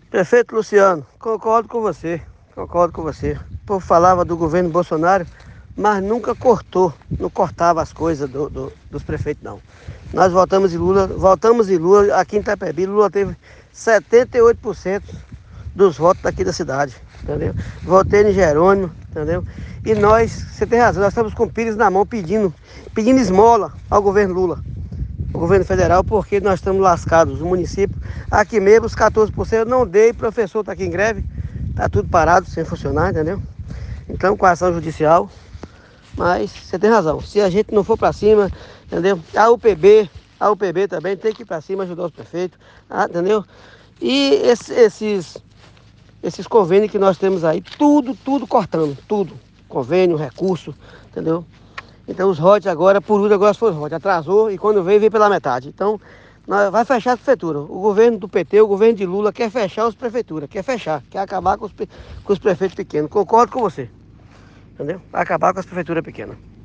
Prefeito Luciano, concordo com você, concordo com você. O povo falava do governo Bolsonaro, mas nunca cortou, não cortava as coisas dos prefeitos, não. Nós votamos em Lula, aqui em Itapebi, Lula teve 78% dos votos daqui da cidade, entendeu? Votei em Jerônimo, entendeu? E nós, você tem razão, nós estamos com o Pires na mão pedindo esmola ao governo Lula, o governo federal, porque nós estamos lascados. O município, aqui mesmo, os 14% eu não dei, professor está aqui em greve, está tudo parado, sem funcionar, entendeu? Então, com a ação judicial, mas você tem razão, se a gente não for para cima, entendeu? A UPB também tem que ir para cima, ajudar os prefeitos, entendeu? E esses convênios que nós temos aí, tudo cortando, tudo. Convênio, recurso, entendeu? Então os rotes agora, por último, agora foi os rotes, atrasou e quando veio pela metade. Então, vai fechar a prefeitura. O governo do PT, o governo de Lula quer fechar as prefeituras, quer fechar, quer acabar com os prefeitos pequenos. Concordo com você, entendeu? Vai acabar com as prefeituras pequenas.